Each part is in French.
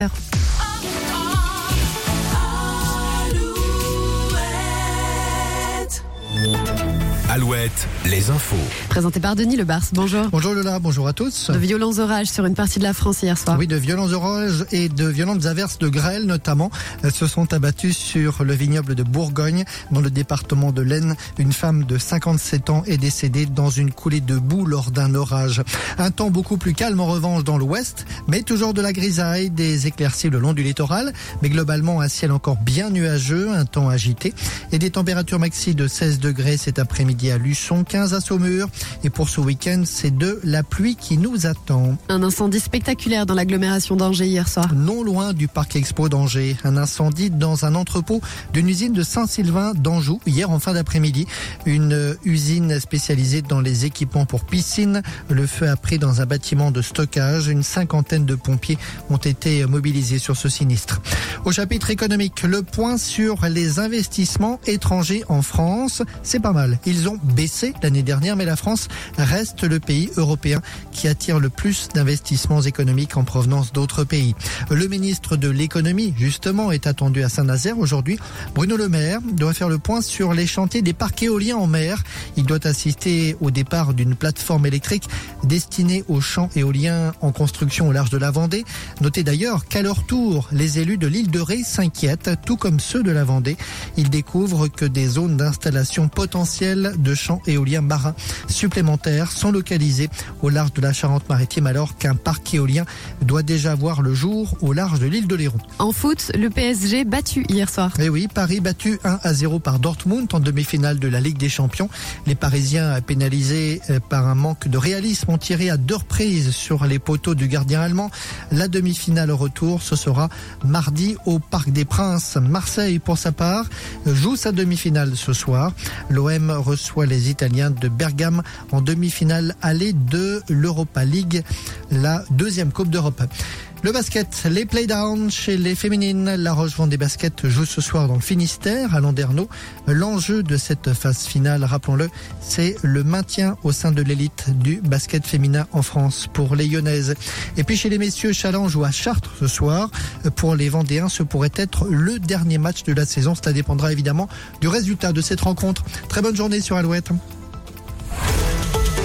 Alouette, les infos. Présenté par Denis Lebars, bonjour. Bonjour Lola, bonjour à tous. De violents orages sur une partie de la France hier soir. Oui, de violents orages et de violentes averses de grêle notamment se sont abattus sur le vignoble de Bourgogne dans le département de l'Aisne. Une femme de 57 ans est décédée dans une coulée de boue lors d'un orage. Un temps beaucoup plus calme en revanche dans l'ouest, mais toujours de la grisaille, des éclaircies le long du littoral, mais globalement un ciel encore bien nuageux, un temps agité et des températures maxi de 16 degrés cet après-midi à Luçon, 15 à Saumur. Et pour ce week-end, c'est de la pluie qui nous attend. Un incendie spectaculaire dans l'agglomération d'Angers hier soir. Non loin du parc Expo d'Angers. Un incendie dans un entrepôt d'une usine de Saint-Sylvain d'Anjou hier en fin d'après-midi. Une usine spécialisée dans les équipements pour piscine. Le feu a pris dans un bâtiment de stockage. Une cinquantaine de pompiers ont été mobilisés sur ce sinistre. Au chapitre économique, le point sur les investissements étrangers en France. C'est pas mal. Ils ont baissé l'année dernière, mais la France reste le pays européen qui attire le plus d'investissements économiques en provenance d'autres pays. Le ministre de l'économie, justement, est attendu à Saint-Nazaire aujourd'hui. Bruno Le Maire doit faire le point sur les chantiers des parcs éoliens en mer. Il doit assister au départ d'une plateforme électrique destinée aux champs éoliens en construction au large de la Vendée. Notez d'ailleurs qu'à leur tour, les élus de l'île de Ré s'inquiètent, tout comme ceux de la Vendée. Ils découvrent que des zones d'installation potentielles de champs éoliens marins supplémentaires sont localisées au large de la Charente-Maritime alors qu'un parc éolien doit déjà voir le jour au large de l'île de Léron. En foot, le PSG battu hier soir. Et oui, Paris battu 1-0 par Dortmund en demi-finale de la Ligue des Champions. Les Parisiens pénalisés par un manque de réalisme ont tiré à 2 reprises sur les poteaux du gardien allemand. La demi-finale au retour, ce sera mardi au Parc des Princes. Marseille, pour sa part, joue sa demi-finale ce soir. L'OM reçoit les Italiens de Bergame en demi-finale aller de l'Europa League, la 2e Coupe d'Europe. Le basket, les playdowns chez les féminines. La Roche-Vendée Basket joue ce soir dans le Finistère, à Landerneau. L'enjeu de cette phase finale, rappelons-le, c'est le maintien au sein de l'élite du basket féminin en France pour les Lyonnaises. Et puis chez les messieurs, Challenge joue à Chartres ce soir. Pour les Vendéens, ce pourrait être le dernier match de la saison. Cela dépendra évidemment du résultat de cette rencontre. Très bonne journée sur Alouette.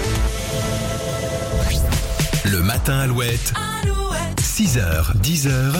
Le matin Alouette. 6h, 10h.